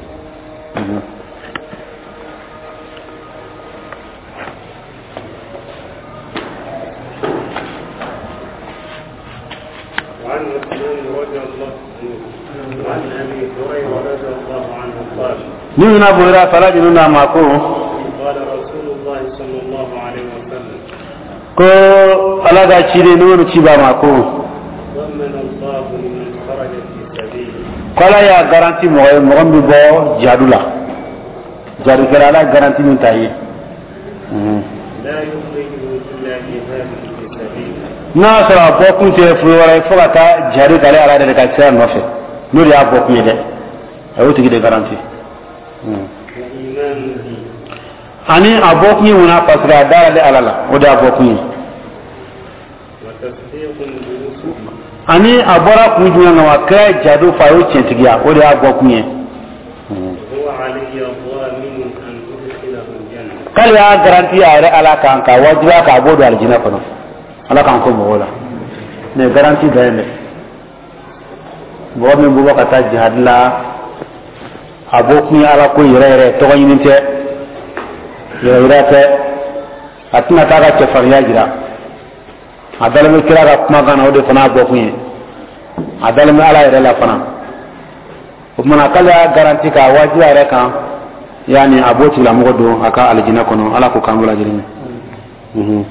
وعن مسلم رضي الله عنه وعن ابي هريره رضي الله عنه قال ni na bura faraji na mako قال رسول الله صلى الله عليه وسلم ko alaga chire no ci ba mako ضمن الله لمن خرج في سبيله kala ya garanti mo e mo mbi bo jadula jadu kala garanti min tayi لا يخرجه الا جهاد في سبيله na sara bo kun te fu wala fu kata jadu kala ala de ka tsaya no fe no ya bo kun de e wuti de garanti وإيمان به ani abokun wona pasra dala alala o da abokun وتصديق برسله ani abora kujuna na wakra jadu fayo chentigia o da abokun ye هو علي ضامن أن تدخله الجنة kala ya garanti are ala kan ka wajiba ka bodo aljina kono ala kan ko mo wala ne garanti da ne bo me bugo kata jihad la abokun ala ko yere to ko yinite yere te atna ta ga ce fariya jira adal me kira ga kuma kana ode fana abokun ye adal me ala yere la fana kuma kala garanti ka wajiba are kan yani aboti la mo do aka aljina kono ala ko kambula jiri mhm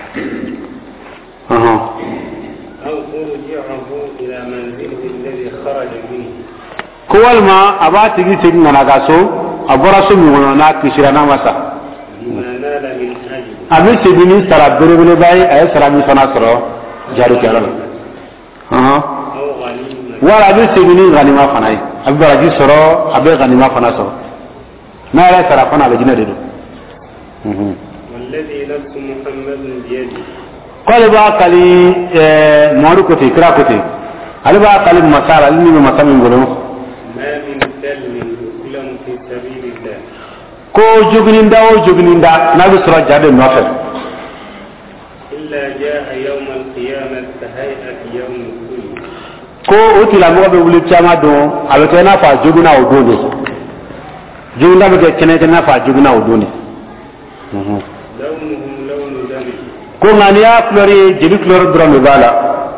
aha أو ترجعه إلى منزله الذي خرج منه ko walma abati gi tigi ngana gaso abora so mi wono na kishira na masa abi sebini sara bere bere bai ay sara mi fana soro jaru kala ha wala abi sebini ganima fana ay abi baraji soro abi ganima fana soro na ala sara fana be jinade do mhm والذي نفس محمد بيده قال بقى قالي مورو كوتي كرا كوتي قال بقى قال مسار علمي مسامي غلو ما من كلم يسلم في سبيل الله كو جوغنيندا او جوغنيندا نبي سرا جاد نوفل الا جاء يوم القيامه كهيئه يوم الدين كو اوتي لا مو بولي تشاما دو الوتنا فا جوغنا او دوني جوغنا بك كنينا فا جوغنا او دوني لونهم لون دم ko ngani ya flori jeli flori drum bala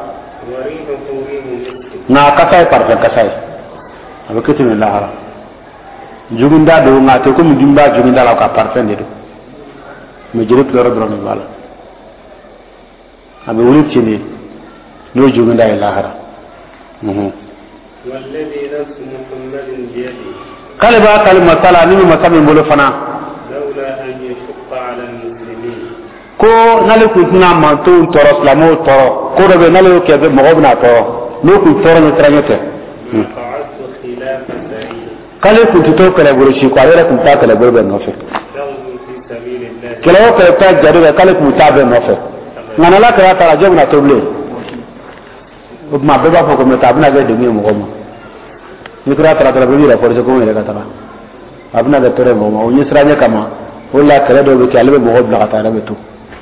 na kasay parfait kasay abakati min lahara jugunda do ngate ko mi dimba jugunda la ka parfait de do mi jeli flori drum bala abe woni tini no jugunda ila lahara mhm والذي نفس محمد بيده قلبا كلمه صلاه ni masami bolo fana لولا ان يشق على المسلمين ko nale ku tuna ma to toro islamo toro ko do be nale ke be mo gobna to no ku toro ni tranyete kale ku to kale buru shi ko ale ku ta kale buru be no fe kale o kale ta jadu be kale ku ta be no fe ngana la ka ta rajo na toble o ma be ba ko ko meta abna be de mi mo goma ni kura ta ta be ri ra for je ko ni ka ta abna de tore mo o ni sranya kama wala kale do be kale be mo gobna ka ta be to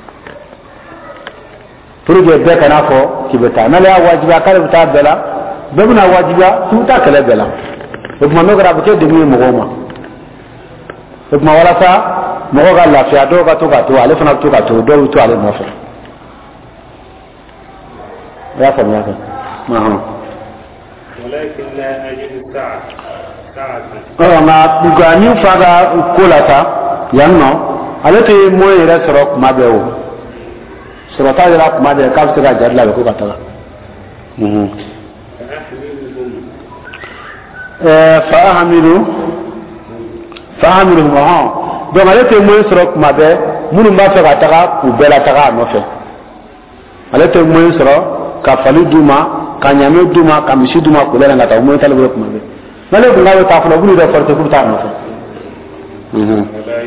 puruje be kana fo kibeta na la wajiba kala buta bela be buna wajiba tuta kala bela be mo no gara buke de mi mo goma be mo wala sa mo ga la fi ado ga to ga to ale fana to ga to do to ale mo fa ya fa ya fa ma ha walakin la ajid sa'a sa'a oh ma bugani faga kolata yanno ale te mo ira sorok mabewo surata ila kuma da ka fita ga Allah ko ka tara mhm eh fa ahmilu fa ahmilu ha do ngale te mo sura kuma be munu ma fa ga tara ku bela tara no fe ale te mo sura ka fali duma ka nyame duma ka mishi duma ku lela ngata mo tala kuma be ngale ku ngale ta fa bulu da farta ku ta no fe mhm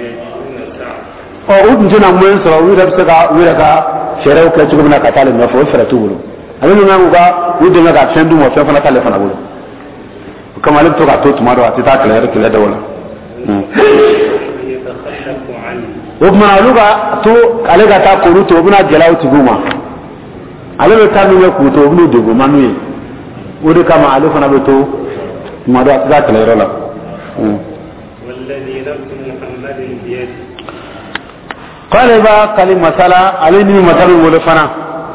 o udun jina mo sura wi da saka wi da sere ko ci gumna ka tale no fo fere tubulo ani no nga wude nga ka fendu mo fe fana tale fana bulo kama le to ka to tumaro ati ta kale re kile dawla o ma luga to ale ga ta ko ru to buna jelaw ti guma ale le tanu ne ku to bulu de guma nu wude kama ale fana be to ma do ati ta kale re la والذي نفس محمد بيده قال با كلمه مساله عليني مثل ولفنا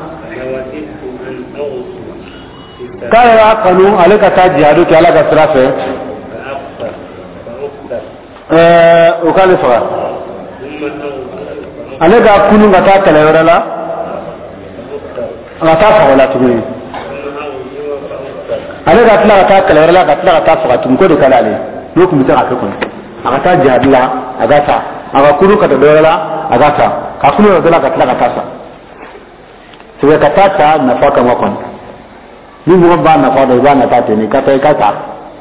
قال با قالوا عليك تاجيادو كلا كسرافه ا وقال فقط عليك كونو غتا كلا ورلا غتا فولا تبي عليك غتا غتا كلا ورلا غتا غتا فقط كنكو كلا عليه لوكم تاع كون غتا جادلا غتا aga kuru kata dorala agata kakulu dola katla katasa tiwe katata nafaka mwakon ni mwamba nafaka iba natate ni kata ikata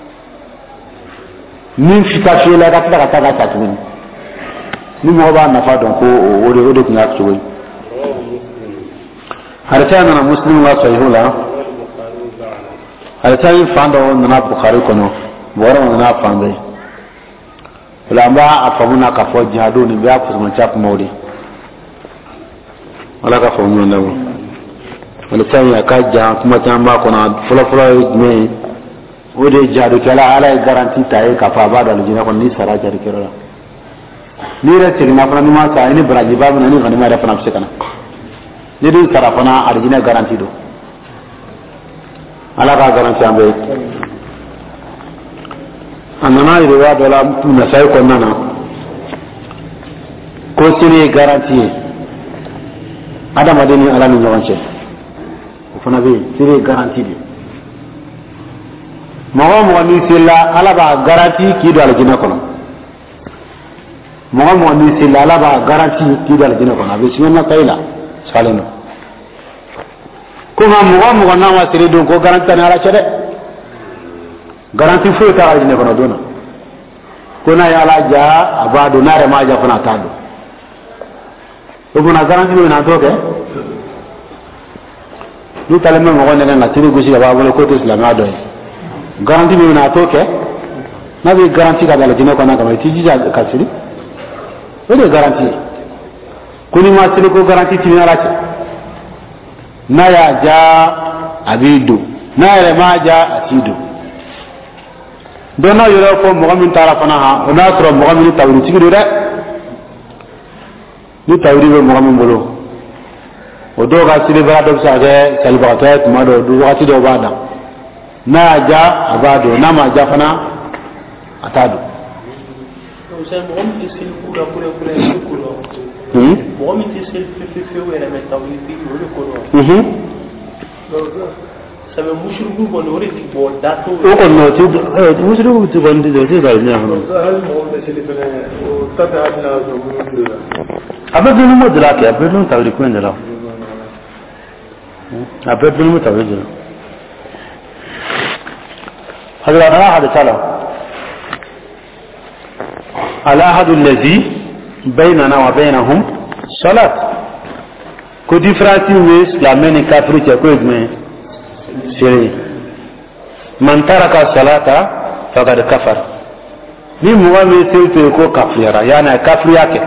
ni fitafi la katla kataka tatwini ni mwamba nafaka donko ode ode kunya kuwe haritana na muslim wa sahihula haritana fando na bukhari kono bora na fande lamba afamuna ka fo jihadu ni biya ku man chap mawdi wala ka fo mun lawo wala tan ya ka ja kuma tan ba ko na fula fula me ode jihadu kala ala garanti tay ka fa ba dal jina ko ni sara jar kira ni ra tiri na fana ni ma sa ni braji ba na ni ganima da fana fsikana ni du sara fana arjina garanti do ala ka garanti ambe anana riwa dola na sai ko nana ko sini garantie adama deni ala ni nyawance ko fana be sini garantie di mogo mogo ni silla ala ba garanti ki do aljina kono mogo mogo ni silla ala ba garanti ki do aljina kono be sinna kayla saleno ko ma mogo mogo na wa sire don ko garanti na ala cede garanti fu ta aljina kono dona kona ya ala ja abado na re ma ja fana tado ko bona garanti be na to ke ni talema mogo ne na tiri gusi ga ba ko to islam ado garanti be na to ke na be garanti ka dala jina ko na kama ti jija ka siri o de garanti kuni ma siri ko garanti ti na la ce na ya ja abidu na ya ma ja atidu dona yoro ko mo min tara fana ha ona tro mo min tawri ti do de ni tawri be mo min bolo o do ga siri ba do sa ge salbatat ma do do wati do bada na ja abado na ma ja fana atadu Saya mohon isil kura kura kura kura. Hmm. Mohon isil fefe fefe wera metawi fi kura kura. Mhm. Sabe mushruku bonore ti bo dato. O ko no ti eh mushruku ti bondi do ti dal na. هل مهم مثل وتبعنا زمون Abe no mo dala ke abe no tawri ko ndala. Abe no mo tawri dala. هذا أنا هذا كلام العهد الذي بيننا وبينهم صلاة كدفراتي ويس لامن كافر تكويد من سيري من ترك الصلاة فقد كفر ni muwami sai ko kafira yana kafir yake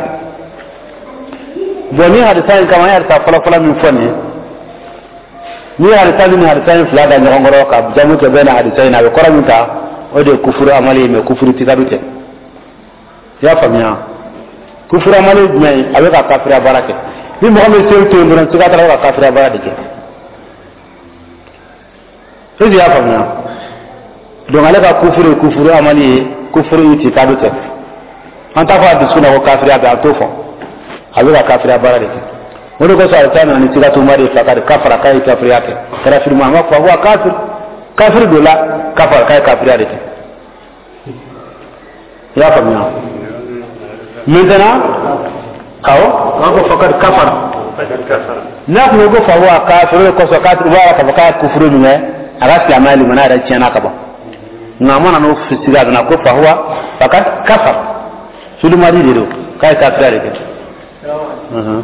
boni hadisa kama ya ta fala fala min fone ni hadisa ni hadisa fala da ngoro ka jamu ke bena hadisa na ko ramuta o de kufuru amali me kufuru tikadute ya famia kufuru amali me abe ka kafira barake ni muwami sai to nduran tikata ka kafira barake sai ya famia don ale ka kufuru kufuru amali kufuru itikadute anta fa bisuna ko kafira ba tofo abe ka kafira barake wani ko sai tana ni tikatu mari fakad kafara kai kafira yake kafir ma ma kwa kafir kafir dola kafara kai kafira yake ya famia maintenant kawo ko fakad kafara na ko go fa wa kafir ko so kafir wa ka ka kufuru ni ne aga islamali mana da ciyana ka ba na mana no fisiga na ko fa huwa fakat kafar sudu mari de do kai kafira yake mhm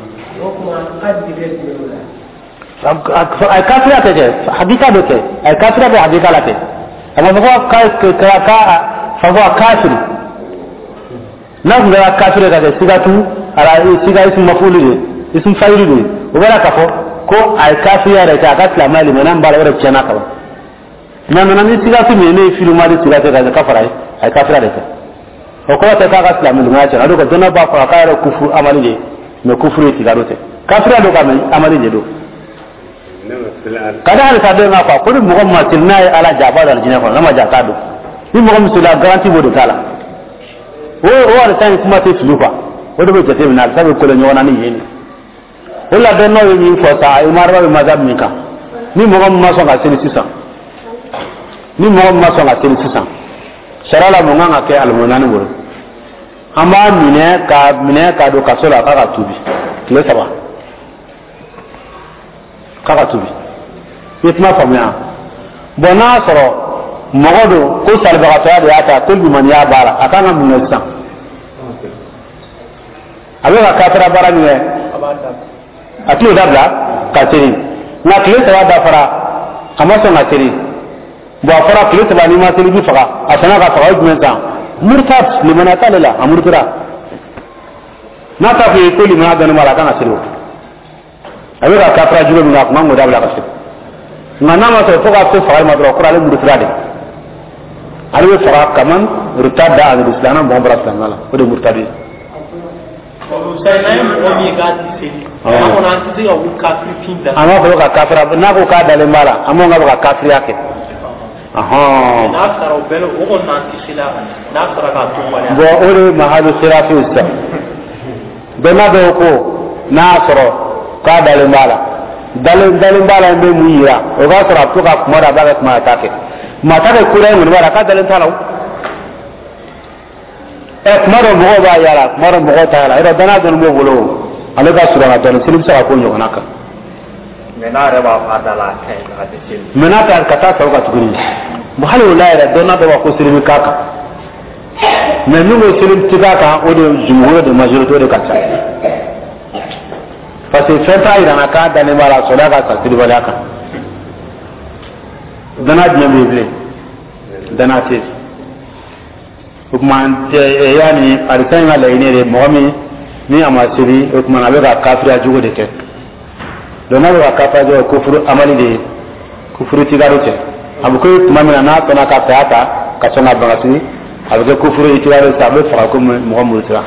ay kafira ke hadika do ke ay kafira be hadika la ke amma ko ka ka ka fa huwa kafir na ko ga kafira ka sigatu ala siga isim mafulu de isim fa'il de o bara ka fo ko ay kafira da ka ka islamali mana mbala wara ciyana ka ba na na ni sigatu me ne filu mari sigatu ka kafara ay kafira de ko ko ta ka islamali mana ciyana do ko dona ba fa ka ra kufu amali de me kufuru tigarote kafira do kama amali de do kada hal sade na fa ko mo ma tilna ala jabal al jinna ko na ma jata do ni mo mi sula garanti bodo kala o o ala tan kuma te filufa o do be jate na sabe ko le nyona ni yeni wala do no ni fo sa ay marwa be mazab mi ka ni mo ma so ga sini sisa ni mo ma so ga sini sisa sharala mo nga ke al monani woro ama mine ka mine ka do kasola ka ka tubi le saba ka ka tubi itma famia bona soro mogodo ko salba ka taade ata ko bi man ya bara akanga mun san abe ka kafara bara ni atu dabla ka tiri na kile saba da fara ama so na tiri bo fara kile saba ni ma tiri bi fara asana ka fara bi san murtad liman atalala amurtura na ta fi ko liman adana mala kana siro awira ka fra julo na kuma ngoda bla kasse ngana ma so foka ko fa ma dro qur'an murtura de alwe fara kaman murtada al islam bon bra sangala ko de murtadi sai nay mo mi ga ti se ama na ti ga ku kafir pinda ama ko ka kafira na ko ka dale mala amo nga ka kafir yake aha na saro belo o na ti sila na sara ka tu mala bo ore mahalu sirafi usta dona do ko na saro ka dale mala dalen dalen bala be muira o ga sara to ka kuma da ba kuma ta ke mata ka kura mun bara ka dalen talaw e kuma ro mo ba yara kuma ro mo ta yara ira dana don mo bolo ale ka sura na don silim sa ko nyo kanaka mena re ba fata la kai na de sil mena ta ka ta ka tuguri mo halu la ira dona da ko silim kaka mais nous le silim tigaka o de jumhur de majorité de kacha parce que fait ta ira na ka dane bala sola ka sa silim bala ka dana dina bele dana te kuma yani arisan ma la ine de momi ni amasiri kuma na be ka kafira jugo de ke dona be ka kafira jugo kufuru amali de kufuru tigaro te abu ko kuma mina na tona ka taata ka sona bangasi abu ko kufuru tigaro sa be fara ko mo mo tira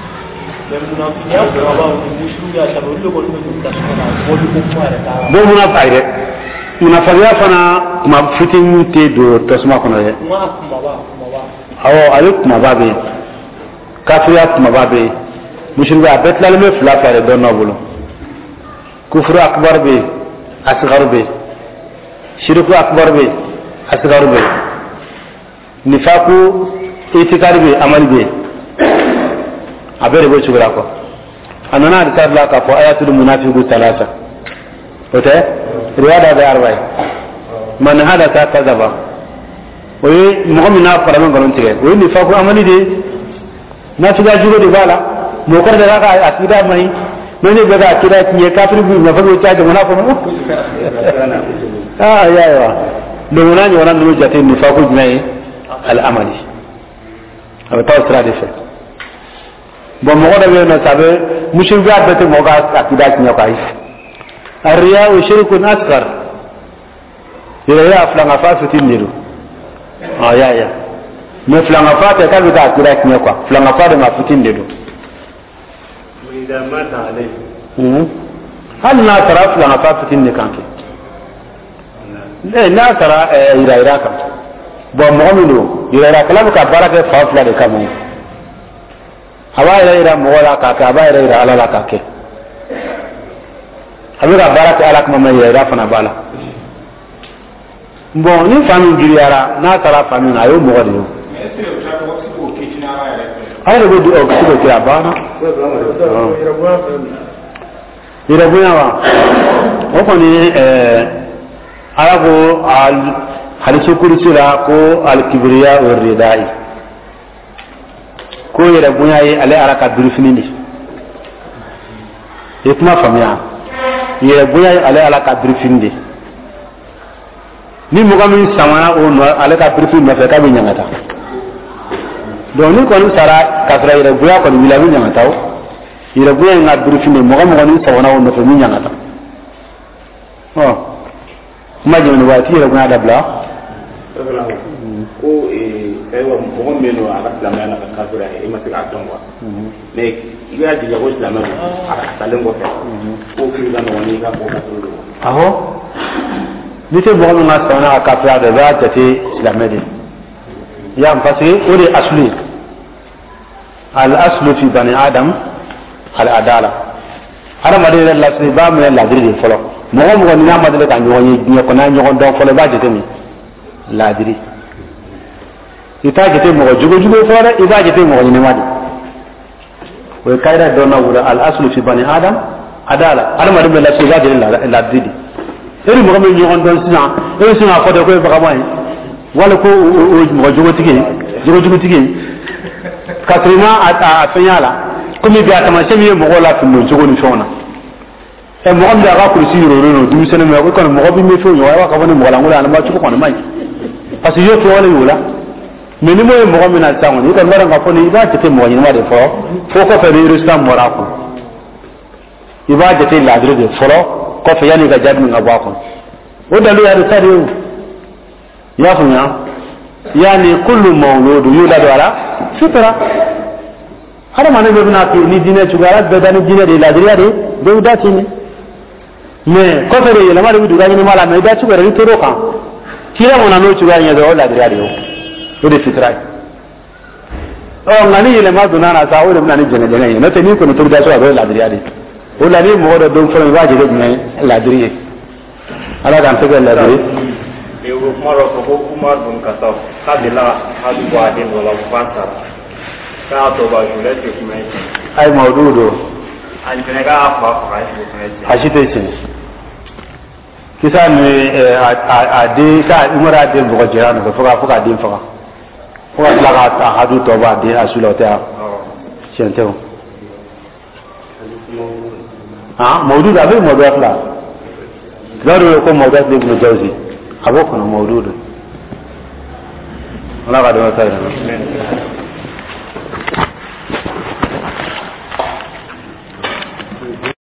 bo muna fayre muna fariya fana kuma fitin te do tasma kono ye awo ayo kuma babe kafira kuma babe mushriku abetlal me fla fare do no bulu kufru akbar be asghar be shirku akbar be asghar be nifaku itikar be amal be abere bo chugura ko anana risal la ka fa ayatul munafiqu thalatha ote riwaya da arba'i man hada ta kazaba oyi mu'mina faraman garon tige oyi nifaku amali de na tuga jugo de bala mo kar da ka akida mai mene be ga akida ki kafir bi na fago ta da munafiqu ah ya ya do munani wannan do jate nifaku jinai al amali aba tawsira de fe bon mo da be na sabe mushrik bi abete mo ga akida ki nyakai الرياء شرك أصغر الرياء فلان فاتت النيرو آه يا يا ما فلان فاتت كذا بتاع كراك نيكوا فلان فاتت ما فاتت النيرو وإذا مات عليه هل لا ترى فلان فاتت النكانك لا لا ترى إلى إراك بمؤمنو إلى إراك لا بك بارك فافلا لكمو هوا إلى إرا مولا كاك هوا إلى إرا على لا كاك abira baraka ala kuma mai yara fana bala bon ni fami giriara na tara fami na yo mo wadi ay le bodi o ko ko ya bana ira buya wa o ko ni eh arago al halisu kursira ko al kibriya wa ridai ko ira buya yi ale araka durfini ni e kuma famiya ye buya ale ala ka briefing ni mo gamin samana o no ale ka briefing ma fe ka bi nyangata do ni ko ni sara ka tra ire buya ko ni la bi nyangata o ire buya na briefing mo gamin ko ni sawana o no fe mi nyangata oh ma je ni wati ire buya da bla ko e kai wa mo meno ala islamia na ka kafira e ma tika donwa ne iga ji jago islamia ala talen go fe ko ki da no ni ka ko ka tulu aho ni te bo ma sawana ka kafira da za ta te islamia de ya mfasi o de asli al aslu fi bani adam al adala ara ma de la sai ba mu la dire folo mo mo ni na ma de ka nyoni ni ko na nyon don folo ba je te mi la dire ita jete mo jugo jugo fara ida jete mo ni madi we kaida dona wura al aslu fi bani adam adala adama de la sai jade la la didi eri mo mi nyon don sina e sina ko de ko ba kamai wala ko mo jugo tigi jugo jugo tigi katrina ata afanyala kumi bi atama semi mo wala fi mo jugo ni shona e mo am da ga kursi ro ro du sene mo ko mo bi mi fo yo wa ka bani mo wala ngula na ma chuko kono mai parce que yo to wala yola mais ni moy mo mi na tango ni ko ngara nga fo ni ba jete mo ni ma de fo fo ko fe ni rustam mora ko iba jete la dire de folo ko fe yani ga jadmi nga ba ko o dalu ya de tari ya funya yani kullu mawlud yuladu ala fitra hada mane be na ki ni dine chugara be dani dine de la dire de be udati ni mais ko fe de la ma de du ga ni mala me da chugara ni toro kan kira mo na no chugara ni de la dire de o de fitrai o ngani ile ma dunana sa o de nani jene jene no te ni ko no turda so abe la diriade o la ni mo do don fo ba je de ladiri ala kan te ladiri e o maro ko Umar bin Khattab kadila hadu wa din wala fanta ka to ba jule te kuma ai mawdudo an tene ga afa fa ai hashite ce kisa ne a de ka umara de bo jira no fa fa din fa ko la ga ta hadu to ba de asula ta sente ah mawdudo abai mawdudo la laro ko mawdudo de ibn Jawzi aboko na mawdudo wala ga da wata